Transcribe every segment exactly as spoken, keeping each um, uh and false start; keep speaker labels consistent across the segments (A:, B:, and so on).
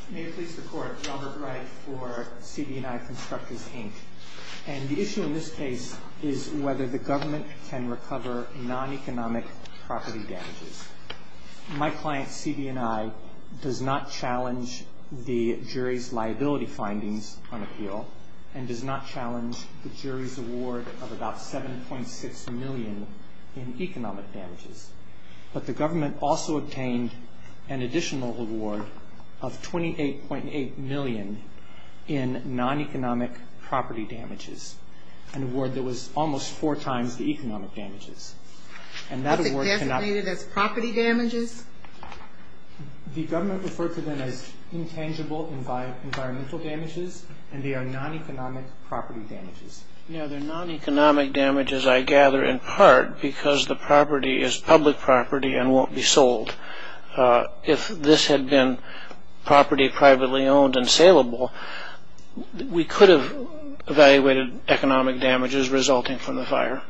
A: May it please the Court, Robert Wright for C B and I Constructors, Incorporated. And the issue in this case is whether the government can recover non-economic property damages. My client, C B and I, does not challenge the jury's liability findings on appeal and does not challenge the jury's award of about seven point six million dollars in economic damages. But the government also obtained an additional award of twenty-eight point eight million dollars in non-economic property damages, an award that was almost four times the economic damages. And that award cannot... Was it designated as property damages? The government referred to them as intangible envi- environmental damages, and they are non-economic property damages.
B: Yeah, they're non-economic damages, I gather, in part because the property is public property and won't be sold. Uh, if this had been property privately owned and saleable, we could have evaluated economic damages resulting from the fire.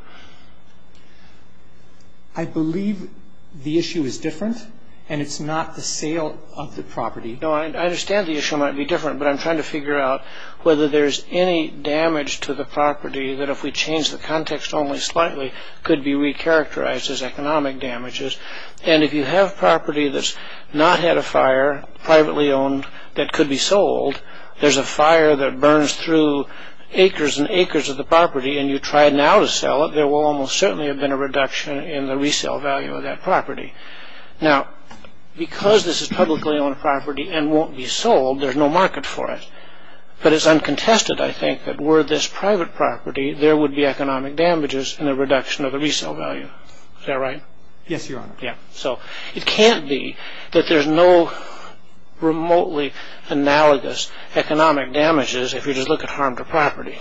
A: I believe the issue is different, and it's not the sale of the property.
B: No, I, I understand the issue might be different, but I'm trying to figure out whether there's any damage to the property that, if we change the context only slightly, could be recharacterized as economic damages. And if you have property that's not had a fire, privately owned, that could be sold, there's a fire that burns through acres and acres of the property, and you try now to sell it, there will almost certainly have been a reduction in the resale value of that property. Now, because this is publicly owned property and won't be sold, there's no market for it. But it's uncontested, I think, that were this private property, there would be economic damages and a reduction of the resale value. Is that right?
A: Yes, Your Honor.
B: Yeah. So it can't be that there's no remotely analogous economic damages if you just look at harm to property.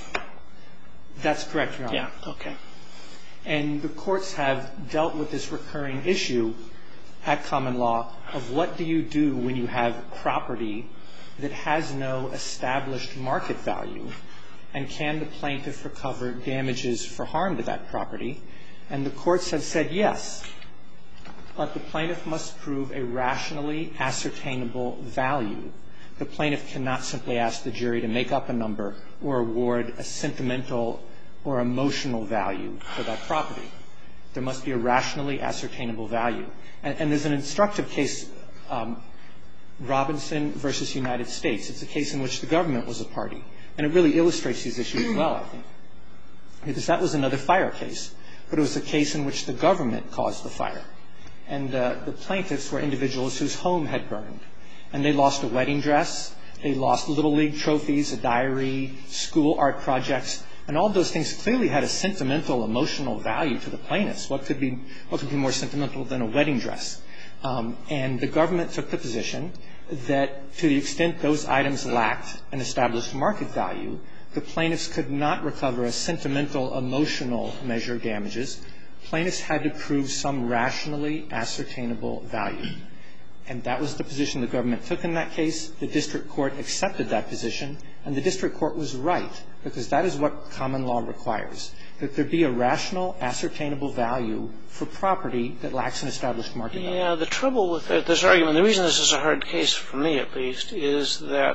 A: That's correct, Your Honor.
B: Yeah, okay.
A: And the courts have dealt with this recurring issue at common law of what do you do when you have property that has no established market value, and can the plaintiff recover damages for harm to that property? And the courts have said yes, but the plaintiff must prove a rationally ascertainable value. The plaintiff cannot simply ask the jury to make up a number or award a sentimental or emotional value for that property. There must be a rationally ascertainable value. And, and there's an instructive case, um, Robinson versus United States. It's a case in which the government was a party. And it really illustrates these issues well, I think. Because that was another fire case. But it was a case in which the government caused the fire. And uh, the plaintiffs were individuals whose home had burned. And they lost a wedding dress. They lost Little League trophies, a diary, school art projects. And all those things clearly had a sentimental, emotional value to the plaintiffs. What could be, what could be more sentimental than a wedding dress? Um, and the government took the position that to the extent those items lacked an established market value, the plaintiffs could not recover a sentimental, emotional measure of damages. Plaintiffs had to prove some rationally ascertainable value. And that was the position the government took in that case. The district court accepted that position. And the district court was right, because that is what common law requires, that there be a rational, ascertainable value for property that lacks an established market value.
B: Yeah, the trouble with this argument, the reason this is a hard case for me at least, is that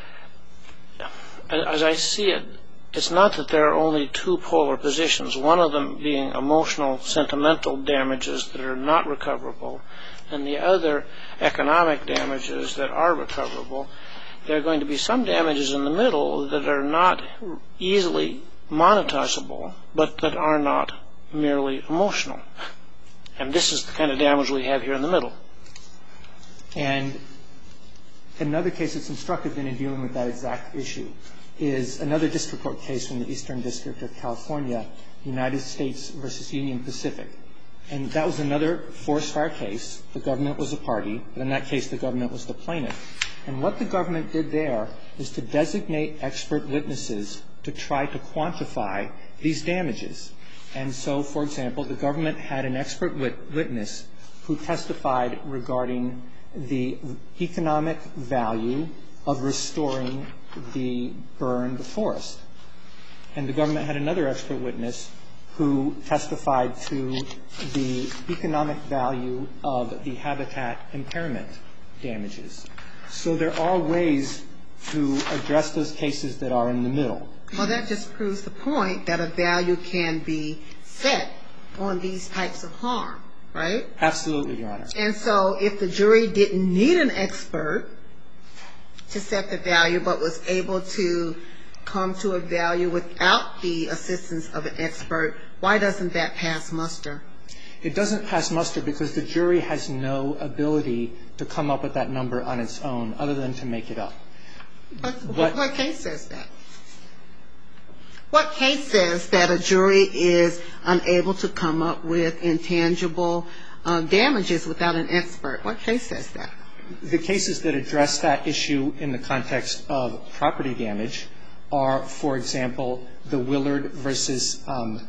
B: as I see it, it's not that there are only two polar positions, one of them being emotional, sentimental damages that are not recoverable, and the other economic damages that are recoverable. There are going to be some damages in the middle that are not easily monetizable, but that are not merely emotional. And this is the kind of damage we have here in the middle.
A: And another case that's instructive in dealing with that exact issue is another district court case from the Eastern District of California, United States versus Union Pacific. And that was another forest fire case. The government was a party, but in that case the government was the plaintiff. And what the government did there is to designate expert witnesses to try to quantify these damages. And so, for example, the government had an expert wit- witness who testified regarding the economic value of restoring the burned forest. And the government had another expert witness who testified to the economic value of the habitat impairment damages. So there are ways to address those cases that are in the middle.
C: Well, that just proves the point that a value can be set on these types of harm, right?
A: Absolutely, Your Honor.
C: And so if the jury didn't need an expert to set the value but was able to come to a value without the assistance of an expert, why doesn't that pass muster?
A: It doesn't pass muster because the jury has no ability to come up with that number on its own other than to make it up.
C: But what, what case says that? What case says that a jury is unable to come up with intangible uh, damages without an expert? What case says that?
A: The cases that address that issue in the context of property damage are, for example, the Willard versus um,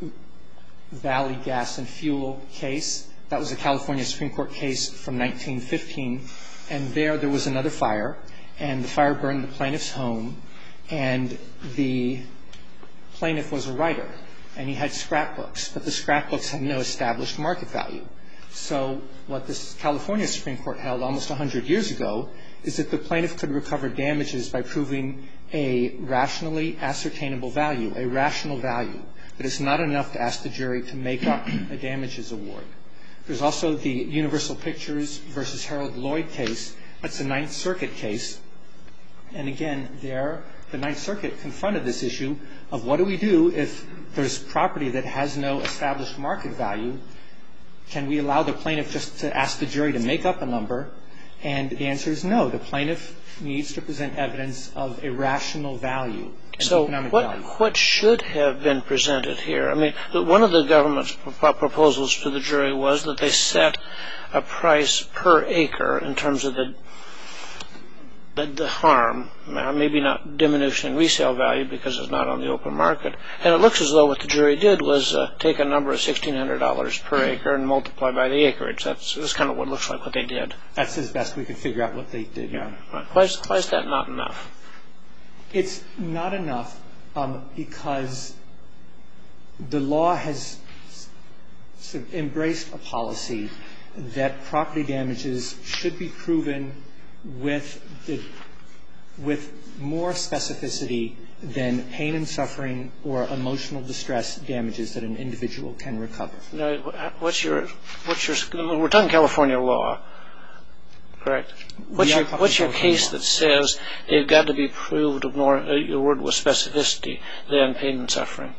A: Valley Gas and Fuel case. That was a California Supreme Court case from nineteen fifteen. And there, there was another fire, and the fire burned the plaintiff's home, and the plaintiff was a writer, and he had scrapbooks, but the scrapbooks had no established market value. So what this California Supreme Court held almost one hundred years ago is that the plaintiff could recover damages by proving a rationally ascertainable value, a rational value, that it's not enough to ask the jury to make up a damages award. There's also the Universal Pictures versus Harold Lloyd case. That's a Ninth Circuit case. And again, there, the Ninth Circuit confronted this issue of what do we do if there's property that has no established market value? Can we allow the plaintiff just to ask the jury to make up a number? And the answer is no. The plaintiff needs to present evidence of a rational value, an
B: so
A: economic
B: what,
A: value.
B: what should have been presented here? I mean, one of the government's proposals to the jury was that they set a price per acre in terms of the The, the harm, maybe not diminution in resale value because it's not on the open market. And it looks as though what the jury did was uh, take a number of sixteen hundred dollars per acre and multiply by the acreage. That's, that's kind of what it looks like what they did.
A: That's as best we can figure out what they did. Yeah.
B: Why is, why is that not enough?
A: It's not enough um, because the law has sort of embraced a policy that property damages should be proven with the, with more specificity than pain and suffering or emotional distress damages that an individual can recover.
B: Now, what's your what's your we're talking California law, correct? What's your what's your case that says they've got to be proved of more your word with specificity than pain and suffering?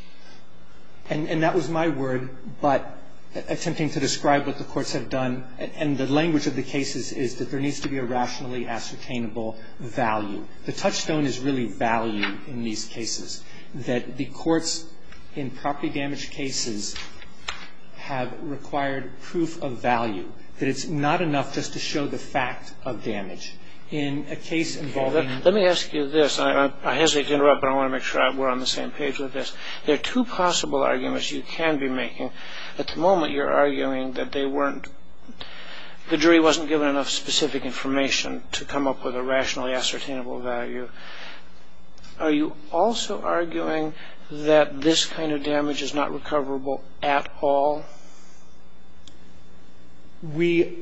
A: And and that was my word, but attempting to describe what the courts have done, and the language of the cases is that there needs to be a rationally ascertainable value. The touchstone is really value in these cases, that the courts in property damage cases have required proof of value, that it's not enough just to show the fact of damage. In a case involving...
B: Let me ask you this. I, I hesitate to interrupt, but I want to make sure we're on the same page with this. There are two possible arguments you can be making. At the moment, you're arguing that they weren't, the jury wasn't given enough specific information to come up with a rationally ascertainable value. Are you also arguing that this kind of damage is not recoverable at all?
A: We,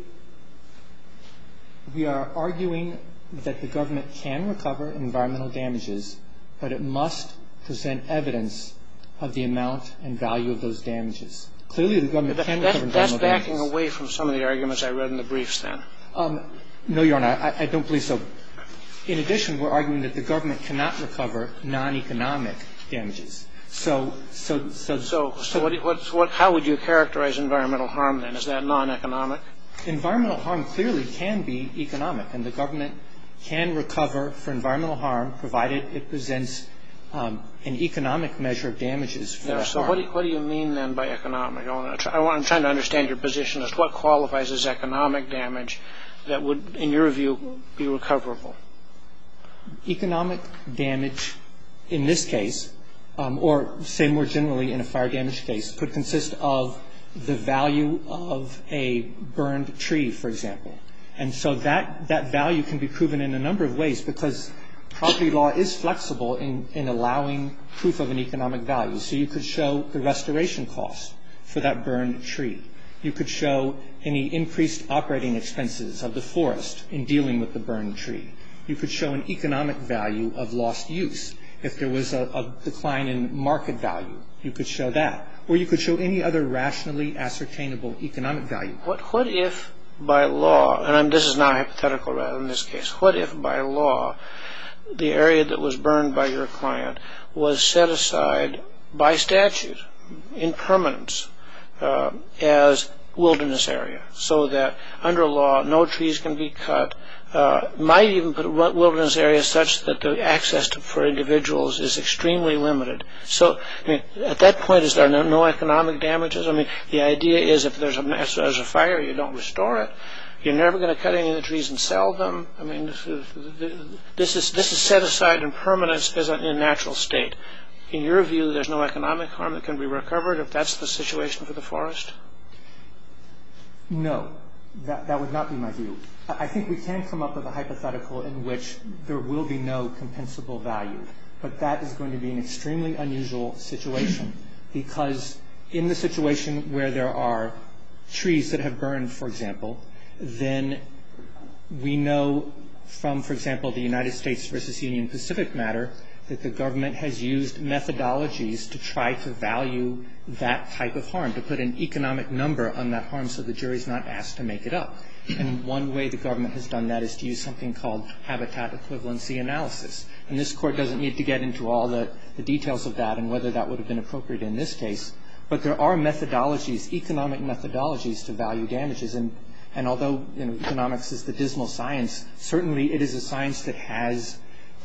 A: we are arguing that the government can recover environmental damages, but it must present evidence of the amount and value of those damages. Clearly, the government can
B: that,
A: recover
B: That's
A: environmental
B: backing
A: damages.
B: away from some of the arguments I read in the briefs then.
A: Um, no, Your Honor, I, I don't believe so. In addition, we're arguing that the government cannot recover non-economic damages. So, so, so,
B: so, so what, what, what, how would you characterize environmental harm then? Is that non-economic?
A: Environmental harm clearly can be economic, and the government can recover for environmental harm provided it presents um, an economic measure of damages for
B: yeah,
A: that
B: so
A: harm.
B: what do, you, what do you mean then by economic? I want to try, I want, I'm trying to understand your position as to what qualifies as economic damage that would, in your view, be recoverable.
A: Economic damage in this case, um, or say more generally in a fire damage case, could consist of the value of a burned tree, for example. And so that, that value can be proven in a number of ways because property law is flexible in, in allowing proof of an economic value. So you could show the restoration cost for that burned tree. You could show any increased operating expenses of the forest in dealing with the burned tree. You could show an economic value of lost use. If there was a, a decline in market value, you could show that. Or you could show any other rationally ascertainable economic value.
B: What, what if by law, and I'm, this is not hypothetical rather in this case, what if by law the area that was burned by your client was set aside by statute in permanence uh, as wilderness area, so that under law no trees can be cut, uh, might even put wilderness area such that the access to, for individuals is extremely limited. So I mean, at that point, is there no, no economic damages? I mean, the idea is if there's a, if there's a fire, you don't restore it. You're never going to cut any of the trees and sell them. I mean, this is this is, this is set aside in permanence as a, in a natural state. In your view, there's no economic harm that can be recovered if that's the situation for the forest?
A: No, that, that would not be my view. I think we can come up with a hypothetical in which there will be no compensable value, but that is going to be an extremely unusual situation, because in the situation where there are trees that have burned, for example, then we know from, for example, the United States versus Union Pacific matter, that the government has used methodologies to try to value that type of harm, to put an economic number on that harm so the jury's not asked to make it up. And one way the government has done that is to use something called habitat equivalency analysis. And this Court doesn't need to get into all the, the details of that and whether that would have been appropriate in this case. But there are methodologies, economic methodologies to value damages. And, and although you know, economics is the dismal science, certainly it is a science that has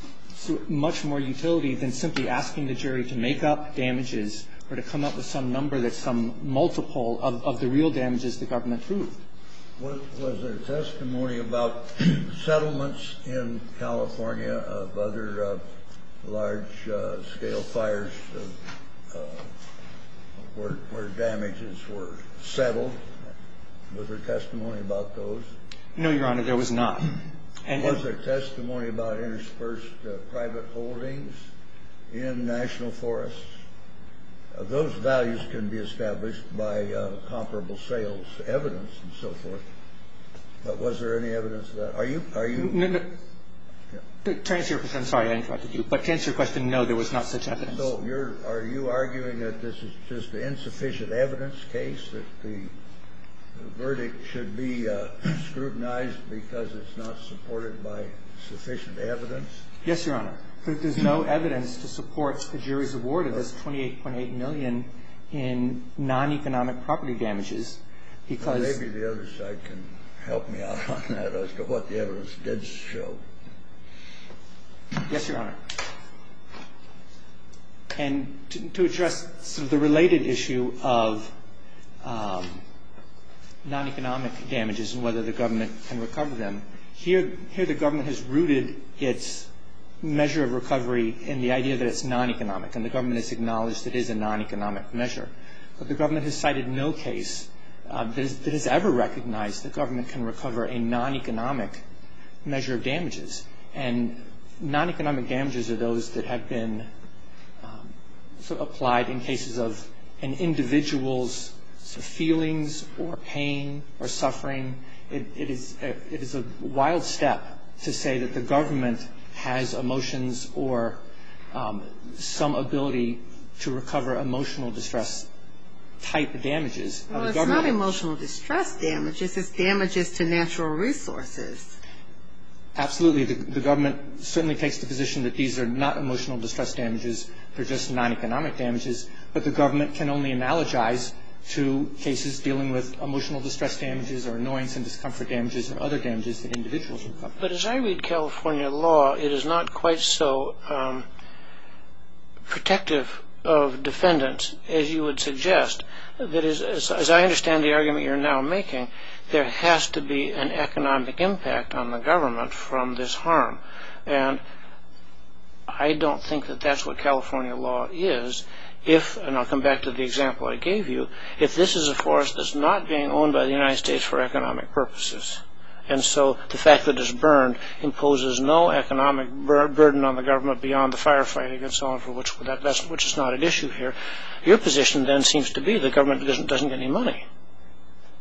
A: much more utility than simply asking the jury to make up damages or to come up with some number that's some multiple of, of the real damages the government proved.
D: Was, was there testimony about settlements in California of other uh, large-scale uh, fires uh, uh, where, where damages were settled? Was there testimony about those?
A: No, Your Honor, there was not. And
D: was there testimony about interspersed uh, private holdings in national forests? Uh, those values can be established by uh, comparable sales evidence and so forth. But was there any evidence of that? Are you are you?
A: No, no. Yeah. To answer your question, I'm sorry I interrupted you. But to answer your question, no, there was not such evidence.
D: So you're are you arguing that this is just an insufficient evidence case, that the The verdict should be uh, scrutinized because it's not supported by sufficient evidence?
A: Yes, Your Honor. There's no evidence to support the jury's award of this twenty-eight point eight million dollars in non-economic property damages because...
D: Well, maybe the other side can help me out on that as to what the evidence did show.
A: Yes, Your Honor. And to, to address sort of the related issue of... Um, non-economic damages and whether the government can recover them. Here, here the government has rooted its measure of recovery in the idea that it's non-economic, and the government has acknowledged it is a non-economic measure. But the government has cited no case uh, that, is, that has ever recognized the government can recover a non-economic measure of damages. And non-economic damages are those that have been um, sort of applied in cases of an individual's feelings or pain or suffering. It, it, is a, it is a wild step to say that the government has emotions or um, some ability to recover emotional distress type of damages.
C: Well, it's not emotional distress damages. It's damages to natural resources.
A: Absolutely. The, the government certainly takes the position that these are not emotional distress damages. They're just non-economic damages. But the government can only analogize to cases dealing with emotional distress damages or annoyance and discomfort damages or other damages that individuals recover.
B: But as I read California law, it is not quite so um, protective of defendants as you would suggest. That is, as, as I understand the argument you're now making, there has to be an economic impact on the government from this harm. And I don't think that that's what California law is. If, and I'll come back to the example I gave you, if this is a forest that's not being owned by the United States for economic purposes, and so the fact that it's burned imposes no economic bur- burden on the government beyond the firefighting and so on, for which that, that's, which is not an issue here, your position then seems to be the government doesn't, doesn't get any money.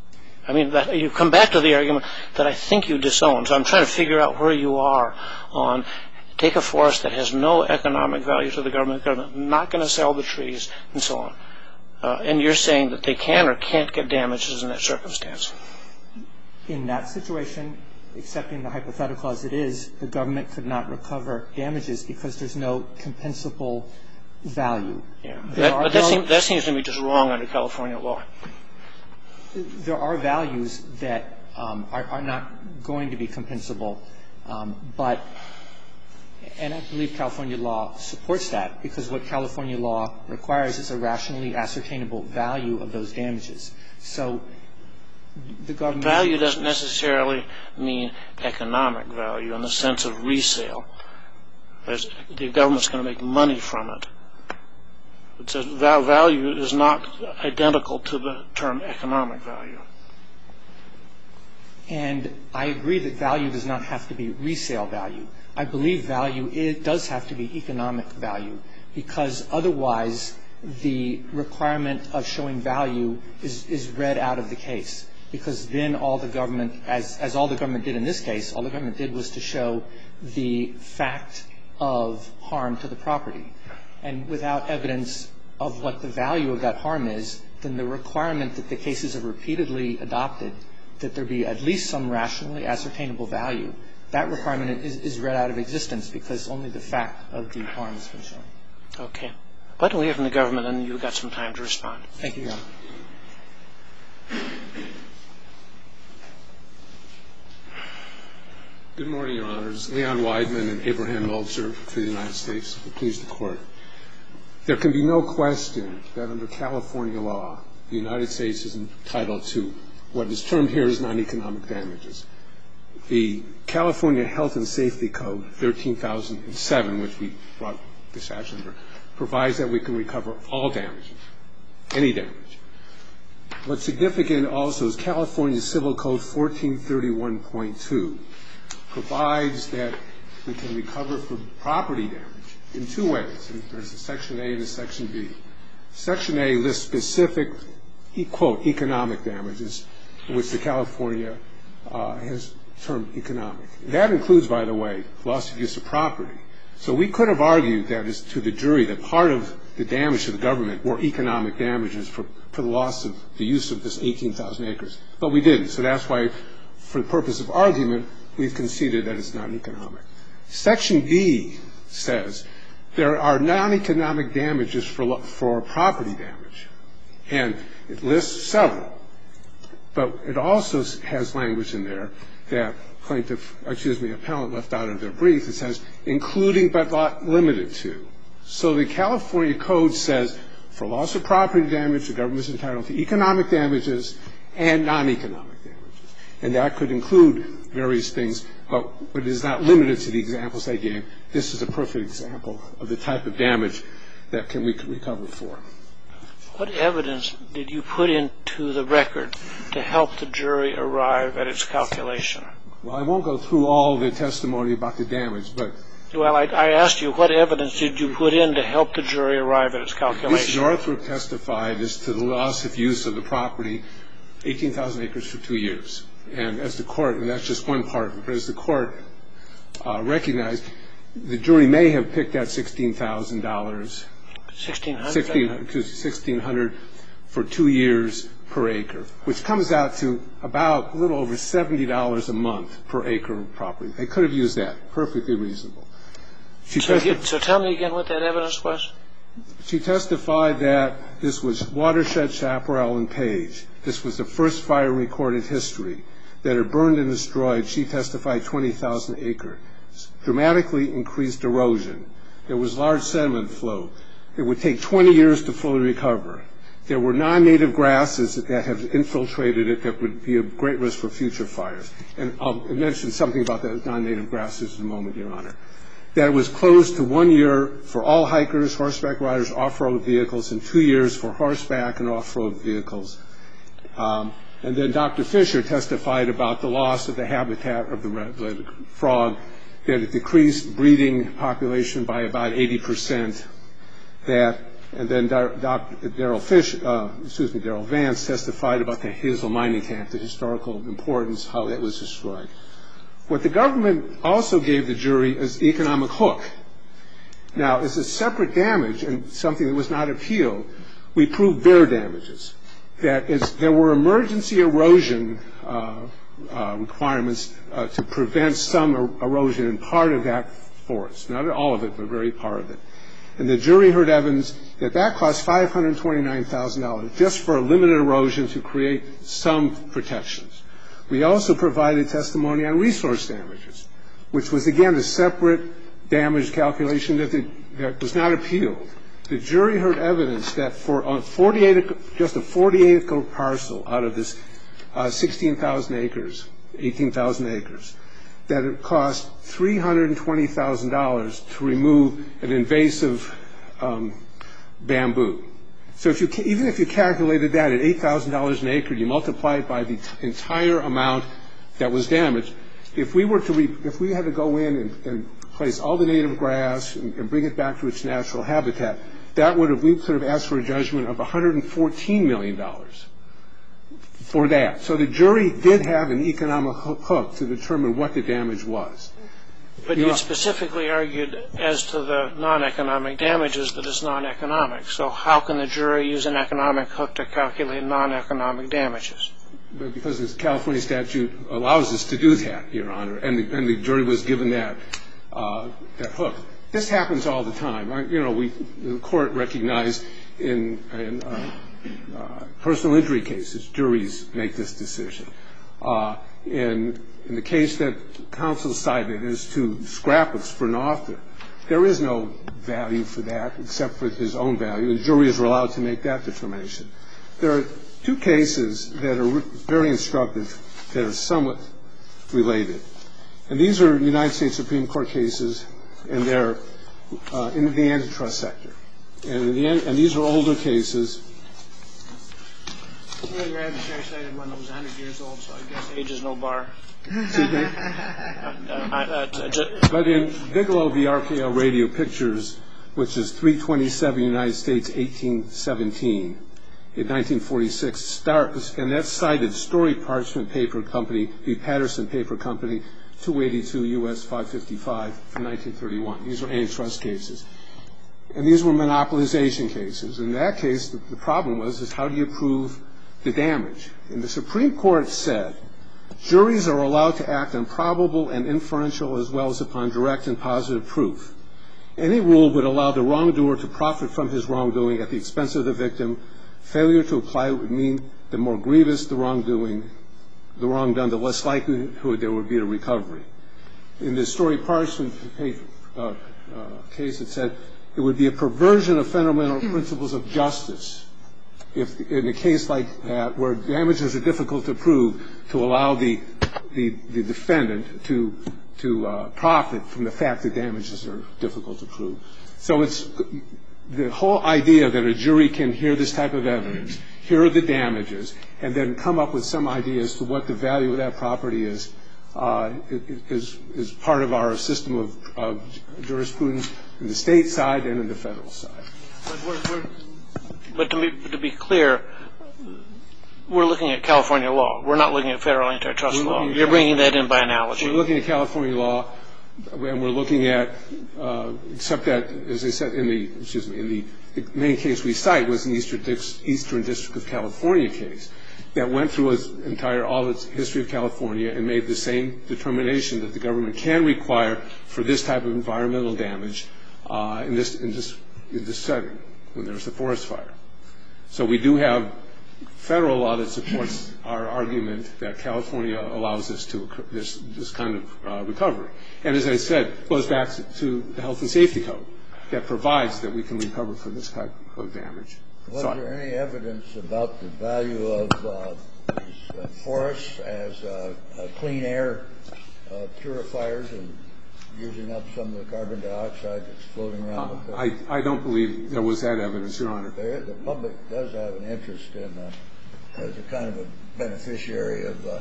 B: I mean, that, you come back to the argument that I think you disown. So I'm trying to figure out where you are on take a forest that has no economic value to the government, the government not going to sell the trees, and so on. Uh, and you're saying that they can or can't get damages in that circumstance.
A: In that situation, accepting the hypothetical as it is, the government could not recover damages because there's no compensable value.
B: Yeah. That, but that, seem, that seems to me just wrong under California law.
A: There are values that um, are, are not going to be compensable, um, but, and I believe California law supports that, because what California law requires is a rationally ascertainable value of those damages. So the government...
B: Value doesn't necessarily mean economic value in the sense of resale. There's, the government's going to make money from it. It says value is not identical to the term economic value.
A: And I agree that value does not have to be resale value. I believe value it does have to be economic value, because otherwise the requirement of showing value is, is read out of the case. Because then all the government, as, as all the government did in this case, all the government did was to show the fact of harm to the property. And without evidence of what the value of that harm is, then the requirement that the cases have repeatedly adopted, that there be at least some rationally ascertainable value, that requirement is, is read out of existence because only the fact of the harm has been shown.
B: Okay. Why don't we hear from the government, and you've got some time to respond.
A: Thank you, Your Honor.
E: Good morning, Your Honors. Leon Weidman and Abraham Meltzer for the United States. Please, the Court. There can be no question that under California law, the United States is entitled to what is termed here as non-economic damages. The California Health and Safety Code, thirteen thousand seven, which we brought this action under, provides that we can recover all damages, any damage. What's significant also is California Civil Code fourteen thirty-one point two provides that we can recover for property damage in two ways. And there's a Section A and a Section B. Section A lists specific, quote, economic damages, which the California uh, has termed economic. That includes, by the way, loss of use of property. So we could have argued that as to the jury that part of the damage to the government were economic damages for, for the loss of the use of this eighteen thousand acres. But we didn't. So that's why, for the purpose of argument, we've conceded that it's not economic. Section B says there are non-economic damages for, for property damage. And it lists several. But it also has language in there that plaintiff, excuse me, appellant left out of their brief. It says, including but not limited to. So the California Code says for loss of property damage, the government is entitled to economic damages and non-economic damages. And that could include various things, but it is not limited to the examples I gave. This is a perfect example of the type of damage that can we can recover for.
B: What evidence did you put into the record to help the jury arrive at its calculation?
E: Well, I won't go through all the testimony about the damage, but...
B: Well, I, I asked you, what evidence did you put in to help the jury arrive at its calculation?
E: Mister Northrup testified as to the loss of use of the property, eighteen thousand acres for two years. And as the court, and that's just one part of it, but as the court uh, recognized, the jury may have picked that sixteen thousand dollars.
B: sixteen hundred
E: dollars? sixteen hundred dollars for two years per acre, which comes out to about a little over seventy dollars a month per acre of property. They could have used that. Perfectly reasonable. She
B: so, testif- so tell me again what that evidence was.
E: She testified that this was Watershed, Chaparral, and Page. This was the first fire in recorded history that had burned and destroyed, she testified, twenty thousand acres. Dramatically increased erosion. There was large sediment flow. It would take twenty years to fully recover. There were non-native grasses that have infiltrated it that would be a great risk for future fires. And I'll mention something about the non-native grasses in a moment, Your Honor. That it was closed to one year for all hikers, horseback riders, off-road vehicles, and two years for horseback and off-road vehicles. Um, and then Doctor Fisher testified about the loss of the habitat of the red-legged frog, that it decreased breeding population by about eighty percent, that And then Doctor Darrell Fish, uh, excuse me, Darrell Vance testified about the Hazel mining camp, the historical importance, how it was destroyed. What the government also gave the jury is economic hook. Now, as a separate damage and something that was not appealed, we proved bear damages. That is, there were emergency erosion uh, uh, requirements uh, to prevent some er- erosion in part of that forest. Not all of it, but very part of it. And the jury heard evidence that that cost five hundred twenty-nine thousand dollars just for a limited erosion to create some protections. We also provided testimony on resource damages, which was, again, a separate damage calculation that, the, that was not appealed. The jury heard evidence that for on forty-eight, just a forty-eight acre parcel out of this uh, sixteen thousand acres, eighteen thousand acres, that it cost three hundred twenty thousand dollars to remove an invasive um, bamboo. So if you, even if you calculated that at eight thousand dollars an acre, you multiply it by the t- entire amount that was damaged. If we were to, re- if we had to go in and, and place all the native grass and, and bring it back to its natural habitat, that would have, we could have asked for a judgment of one hundred fourteen million dollars for that. So the jury did have an economic hook to determine what the damage was.
B: But you, you specifically argued as to the non-economic damages that it's non-economic. So how can the jury use an economic hook to calculate non-economic damages?
E: Because the California statute allows us to do that, Your Honor, and the, and the jury was given that uh, that hook. This happens all the time. I, you know, we the court recognized in, in uh, uh, personal injury cases, juries make this decision. Uh, in in the case that counsel cited as to scraps for an author, there is no value for that except for his own value, and juries are allowed to make that determination. There are two cases that are very instructive that are somewhat related. And these are United States Supreme Court cases, and they're uh, in the antitrust sector. And, in the, and these are older cases.
B: Well, your adversary cited one that was one hundred years old, so I guess age is no bar.
E: Excuse me?
B: uh, uh, uh,
E: but in Bigelow v. R K L Radio Pictures, which is three twenty-seven United States eighteen seventeen, in nineteen forty-six, Star, and that cited Story Parchment Paper Company v. Patterson Paper Company, two eighty-two U S five fifty-five from nineteen thirty-one. These are antitrust cases. And these were monopolization cases. In that case, the, the problem was is how do you prove the damage? And the Supreme Court said juries are allowed to act on probable and inferential as well as upon direct and positive proof. Any rule would allow the wrongdoer to profit from his wrongdoing at the expense of the victim. Failure to apply would mean the more grievous the wrongdoing, the wrong done, the less likelihood there would be a recovery. In the Story Parchment uh, uh, case, it said it would be a perversion of fundamental principles of justice if, in a case like that, where damages are difficult to prove, to allow the the, the defendant to to uh, profit from the fact that damages are difficult to prove. So it's the whole idea that a jury can hear this type of evidence, hear the damages, and then come up with some idea as to what the value of that property is, uh, is, is part of our system of, of jurisprudence in the state side and in the federal side.
B: But, we're, we're, but to, be, to be clear, we're looking at California law. We're not looking at federal antitrust law. You're bringing that in by analogy.
E: We're looking at California law, and we're looking at, uh, except that, as I said, in the, excuse me, in the, the main case we cite was an Eastern, Eastern District of California case that went through its entire, all its history of California and made the same determination that the government can require for this type of environmental damage uh, in this, in this, in this setting when there's a forest fire. So we do have federal law that supports our argument that California allows us to this this kind of uh, recovery. And as I said, it goes back to the Health and Safety Code that provides that we can recover for this type of damage.
D: Was
E: so,
D: there any evidence about the value of uh, these uh, forests as uh, uh, clean air uh, purifiers and using up some of the carbon dioxide that's floating around
E: uh,
D: the coast?
E: I, I don't believe there was that evidence, Your Honor.
D: There, the public does have an interest in, uh, as a kind of a beneficiary of, uh,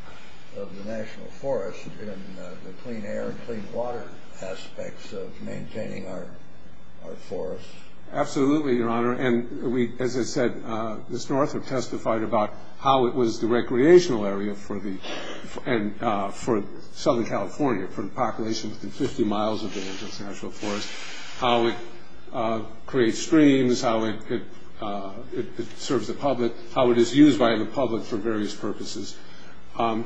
D: of the national forest, in uh, the clean air and clean water aspects of maintaining our, our forests.
E: Absolutely, Your Honor. And we, as I said, uh, Miz Northrop testified about how it was the recreational area for the and uh, for Southern California, for the population within fifty miles of the Angeles National Forest, how it uh, creates streams, how it it, uh, it it serves the public, how it is used by the public for various purposes. Um,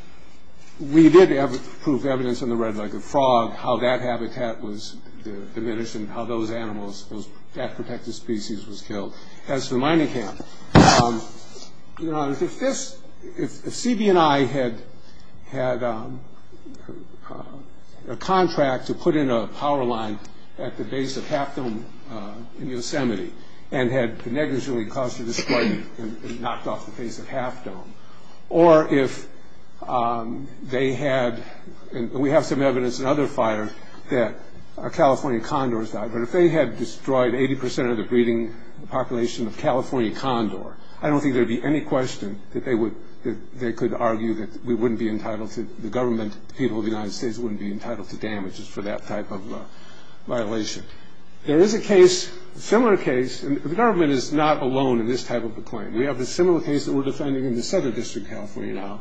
E: we did have prove evidence on the red-legged frog, how that habitat was diminished and how those animals, those that protected species, was killed. As for the mining camp, um, you know, if this, if, if C B and I had had um, uh, a contract to put in a power line at the base of Half Dome uh, in Yosemite and had negligently caused a destroy and, and knocked off the face of Half Dome, or if um, they had, and we have some evidence in other fires that Uh, California condors died, but if they had destroyed eighty percent of the breeding population of California condor, I don't think there'd be any question that they would, that they could argue that we wouldn't be entitled to, the government, the people of the United States wouldn't be entitled to damages for that type of uh, violation. There is a case, a similar case, and the government is not alone in this type of a claim. We have a similar case that we're defending in the Southern District of California now.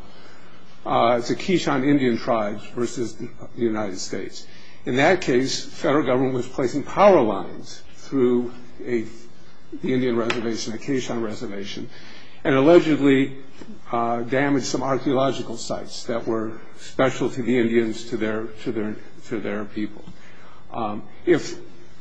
E: Uh, it's the Kishan Indian tribes versus the United States. In that case, federal government was placing power lines through a, the Indian reservation, a Kishan reservation, and allegedly uh, damaged some archaeological sites that were special to the Indians, to their to their to their people. Um, if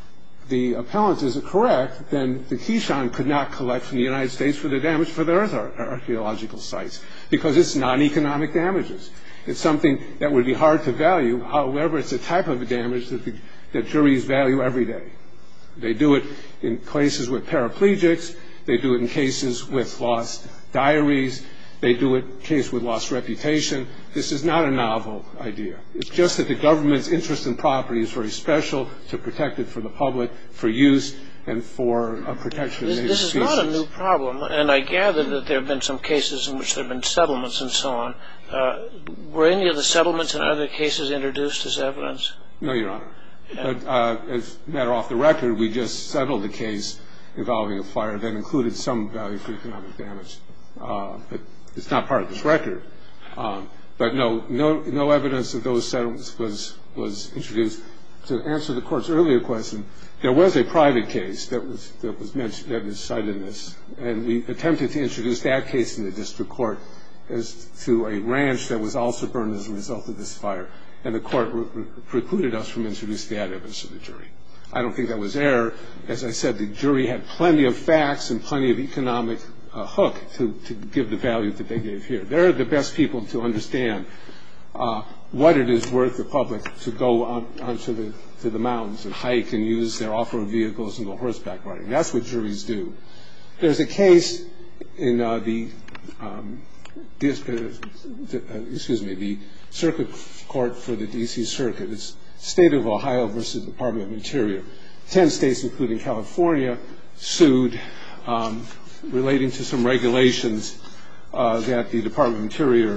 E: the appellant is correct, then the Kishan could not collect from the United States for the damage for their other archaeological sites because it's non-economic damages. It's something that would be hard to value. However, it's a type of damage that, the, that juries value every day. They do it in cases with paraplegics. They do it in cases with lost diaries. They do it in cases with lost reputation. This is not a novel idea. It's just that the government's interest in property is very special to protect it for the public, for use, and for uh, protection of native
B: This is
E: species.
B: not a new problem, and I gather that there have been some cases in which there have been settlements and so on. Uh, were any of the settlements in other cases introduced as evidence?
E: No, Your Honor. But uh, as a matter off the record, we just settled a case involving a fire that included some value for economic damage. Uh, but it's not part of this record. Um, but no, no, no evidence of those settlements was was introduced. To answer the court's earlier question, there was a private case that was that was mentioned that is cited in this, and we attempted to introduce that case in the district court as to a ranch that was also burned as a result of this fire, and the court re- re- precluded us from introducing that evidence to the jury. I don't think that was error. As I said, the jury had plenty of facts and plenty of economic uh, hook to, to give the value that they gave here. They're the best people to understand uh, what it is worth the public to go on onto the to the mountains and hike and use their off-road vehicles and go horseback riding. That's what juries do. There's a case in uh, the um, this, uh, uh, excuse me the Circuit Court for the D C Circuit. It's State of Ohio versus Department of Interior. Ten states, including California, sued um, relating to some regulations uh, that the Department of Interior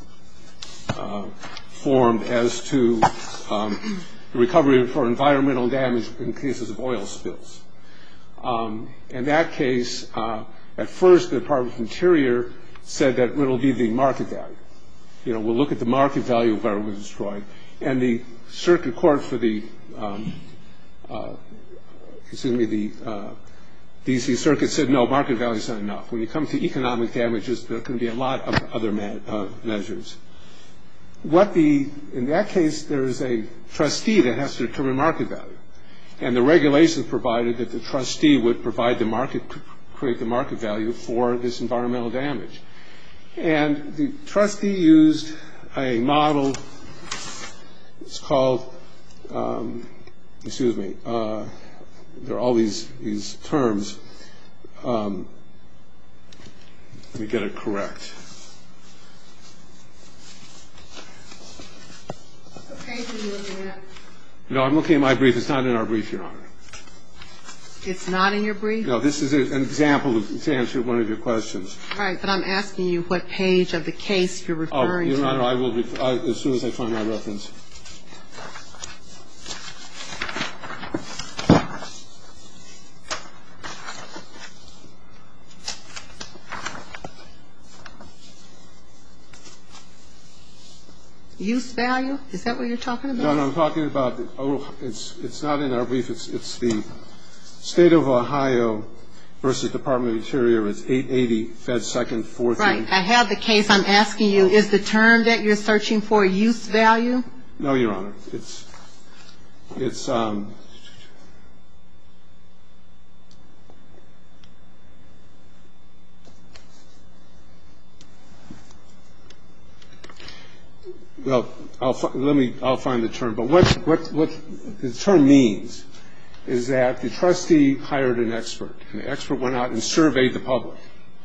E: uh, formed as to um, recovery for environmental damage in cases of oil spills. Um, in that case, uh, at first, the Department of Interior said that it will be the market value. You know, we'll look at the market value of whatever was destroyed. And the Circuit Court for the, um, uh, excuse me, the uh, D C Circuit said, no, market value is not enough. When you come to economic damages, there can be a lot of other me- uh, measures. What the, in that case, there is a trustee that has to determine market value. And the regulations provided that the trustee would provide the market, create the market value for this environmental damage. And the trustee used a model, it's called, um, excuse me, uh, there are all these, these terms. Um, let me get it correct.
C: What page are you looking at?
E: No, I'm looking at my brief. It's not in our brief, Your Honor.
C: It's not in your brief?
E: No, this is a, an example of, to answer one of your questions.
C: Right, but I'm asking you what page of the case you're
E: Oh,
C: referring
E: Your
C: to.
E: Honor, I will, ref- I, as soon as I find my reference.
C: use value? Is that what you're talking about?
E: No, no, I'm talking about, the, oh, it's it's not in our brief. It's it's the State of Ohio versus Department of Interior. It's eight eighty Fed Second fourteen.
C: Right. I have the case. I'm asking you, is the term that you're searching for use value?
E: No, Your Honor. It's it's um. Well, I'll let me. I'll find the term. But what what what the term means is that the trustee hired an expert, and the expert went out and surveyed the public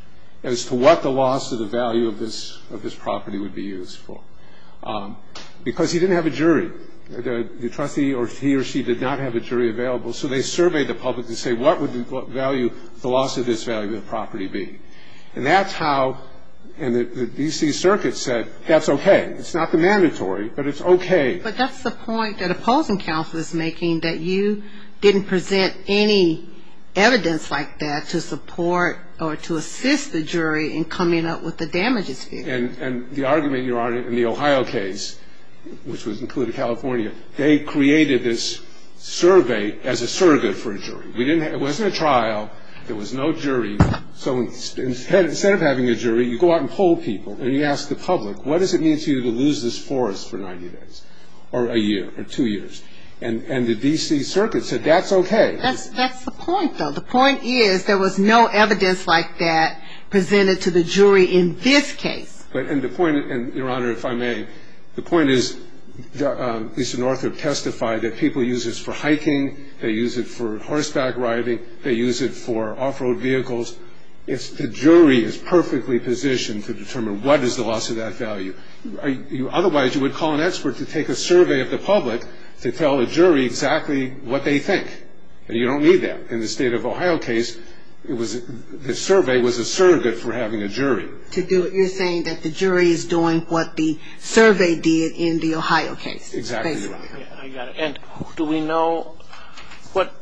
E: as to what the loss of the value of this of this property would be used for, um, because he didn't have a jury. The, the trustee or he or she did not have a jury available, so they surveyed the public to say what would the what value the loss of this value of the property be, and that's how. And the, the D C Circuit said that's okay. It's not the mandatory, but it's okay.
C: But that's the point that opposing counsel is making, that you didn't present any evidence like that to support or to assist the jury in coming up with the damages figure.
E: And, and the argument, Your Honor, in the Ohio case, which was included California, they created this survey as a surrogate for a jury. We didn't have, it wasn't a trial. There was no jury. So instead, instead of having a jury, you go out and poll people, and you ask the public, what does it mean to you to lose this forest for ninety days or a year or two years? And, and the D C Circuit said that's okay.
C: That's, that's the point, though. The point is there was no evidence like that presented to the jury in this case.
E: But and the point, and Your Honor, if I may, the point is, um, Lisa Northrop testified that people use this for hiking, they use it for horseback riding, they use it for off-road vehicles. It's, the jury is perfectly positioned to determine what is the loss of that value. Are you, otherwise, you would call an expert to take a survey of the public to tell a jury exactly what they think. And you don't need that. In the State of Ohio case, it was the survey was a surrogate for having a jury.
C: To do it, you're saying that the jury is doing what the survey did in the Ohio case.
E: Exactly, Your Honor.
B: Yeah, I got it. And do we know what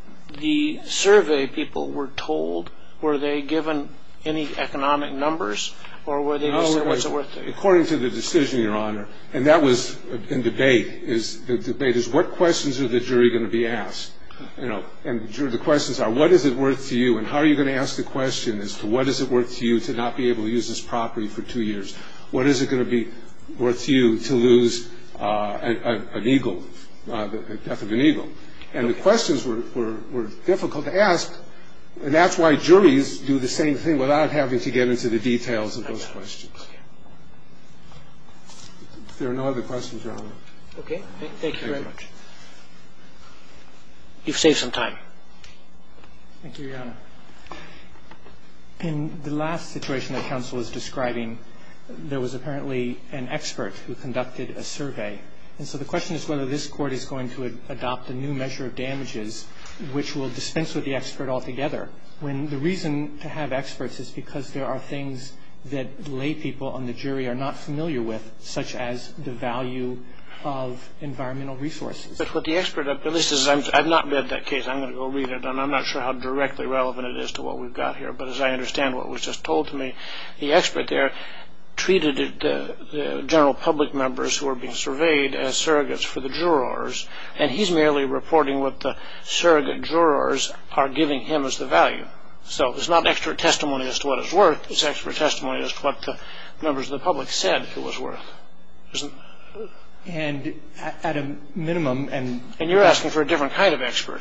B: the survey people were told? Were they given any economic numbers, or were they just said, what's it worth to you?
E: According to the decision, Your Honor, and that was in debate, is the debate is what questions are the jury going to be asked? You know, and the questions are, what is it worth to you, and how are you going to ask the question as to what is it worth to you to not be able to use this property for two years? What is it going to be worth to you to lose uh, a, a, an eagle, uh, the death of an eagle? And the questions were, were, were difficult to ask, and that's why juries do the same thing without having to get into the details of those questions. If there are no other questions, Your Honor.
B: Okay. Thank you very much. You've saved some time.
A: Thank you, Your Honor. In the last situation that counsel was describing, there was apparently an expert who conducted a survey. And so the question is whether this Court is going to ad- adopt a new measure of damages which will dispense with the expert altogether, when the reason to have experts is because there are things that lay people on the jury are not familiar with, such as the value of environmental resources.
B: But what the expert, at least as I'm, I've not read that case, I'm going to go read it, and I'm not sure how directly relevant it is to what we've got here, but as I understand what was just told to me, the expert there treated it, the, the general public members who were being surveyed as surrogates for the jurors, and he's merely reporting what the surrogate jurors are giving him as the value. So it's not expert testimony as to what it's worth, it's expert testimony as to what the members of the public said it was worth. Isn't
A: And at, at a minimum, and
B: And you're asking for a different kind of expert.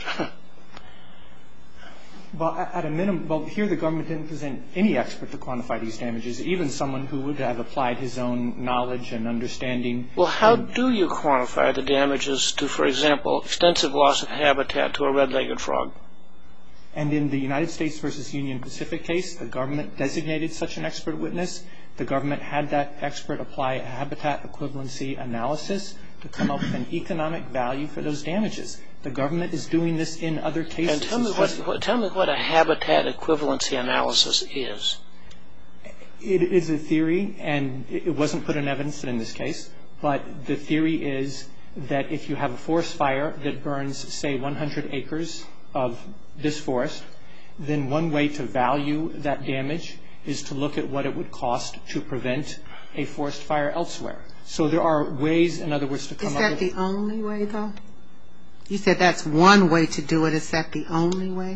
A: Well, at a minimum, well, here the government didn't present any expert to quantify these damages, even someone who would have applied his own knowledge and understanding.
B: Well, how do you quantify the damages to, for example, extensive loss of habitat to a red-legged frog?
A: And in the United States versus Union Pacific case, the government designated such an expert witness. The government had that expert apply a habitat equivalency analysis to come up with an economic value for those damages. The government is doing this in other cases.
B: And tell me what, what, tell me what a habitat equivalency analysis is.
A: It is a theory, and it wasn't put in evidence in this case, but the theory is that if you have a forest fire that burns, say, one hundred acres of this forest, then one way to value that damage is to look at what it would cost to prevent a forest fire elsewhere. So there are ways, in other words, to come
C: Is
A: up with...
C: that the only way, though? You said that's one way to do it. Is that the only way?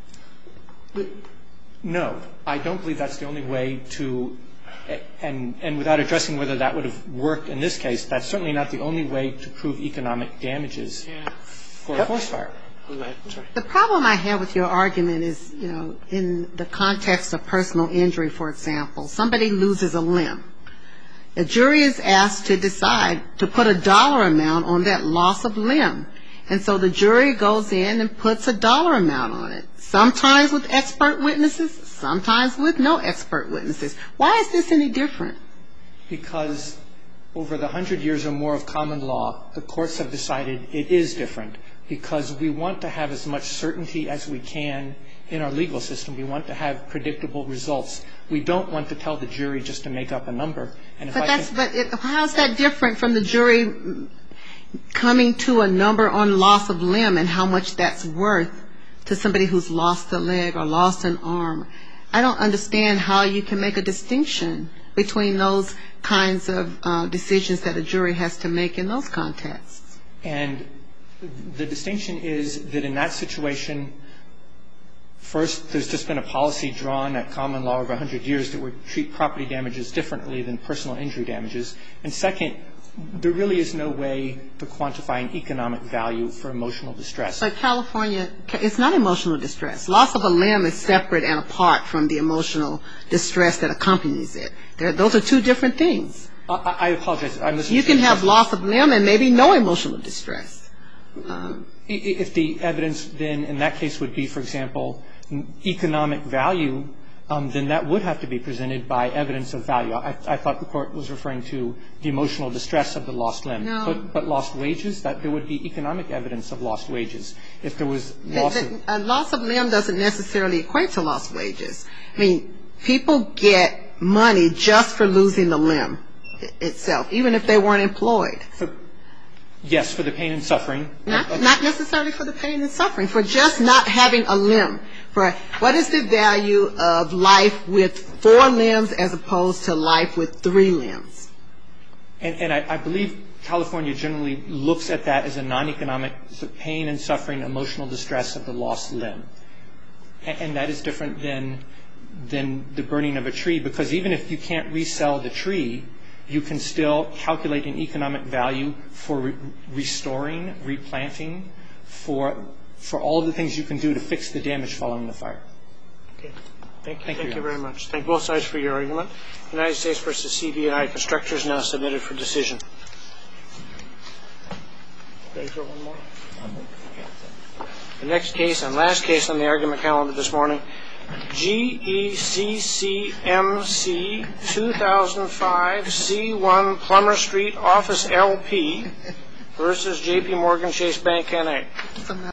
A: No, I don't believe that's the only way to, and, and without addressing whether that would have worked in this case, that's certainly not the only way to prove economic damages for a forest fire.
C: The problem I have with your argument is, you know, in the context of personal injury, for example, somebody loses a limb. The jury is asked to decide to put a dollar amount on that loss of limb. And so the jury goes in and puts a dollar amount on it, sometimes with expert witnesses, sometimes with no expert witnesses. Why is this any different?
A: Because over the hundred years or more of common law, the courts have decided it is different, because we want to have as much certainty as we can in our legal system. We want to have predictable results. We don't want to tell the jury just to make up a number. And if
C: but
A: I
C: that's,
A: can,
C: but it, how is that different from the jury coming to a number on loss of limb and how much that's worth to somebody who's lost a leg or lost an arm? I don't understand how you can make a distinction between those kinds of uh, decisions that a jury has to make in those contexts.
A: And the distinction is that in that situation, first, there's just been a policy drawn at common law over one hundred years that would treat property damages differently than personal injury damages. And second, there really is no way to quantify an economic value for emotional distress.
C: But California, it's not emotional distress. Loss of a limb is separate and apart from the emotional distress that accompanies it. They're, those are two different things.
A: I, I apologize. I'm listening
C: You
A: to
C: can
A: the
C: have
A: question.
C: loss of limb and maybe no emotional distress. Um,
A: If the evidence then in that case would be, for example, economic value, um, then that would have to be presented by evidence of value. I, I thought the court was referring to the emotional distress of the lost limb.
C: No.
A: But, but lost wages, that there would be economic evidence of lost wages. If there was loss
C: the,
A: of...
C: the, a loss of limb doesn't necessarily equate to lost wages. I mean, people get money just for losing the limb itself, even if they weren't employed.
A: For, yes, for the pain and suffering.
C: Not, not necessarily for the pain and suffering, for just not having a limb. For what is the value of life with four limbs as opposed to life with three limbs?
A: And, and I, I believe California generally looks at that as a non-economic pain and suffering, emotional distress of the lost limb. And, and that is different than, than the burning of a tree, because even if you can't resell the tree, you can still calculate an economic value for re- restoring, replanting, for for all of the things you can do to fix the damage following the fire.
B: Okay. Thank you.
A: Thank you,
B: Thank you
A: Your
B: very much. Thank both sides for your argument. United States versus C B and I Constructors now submitted for decision. Ready for one more? The next case and last case on the argument calendar this morning, G E C C M C two thousand five C one Plummer Street Office L P versus J P Morgan Chase Bank N A.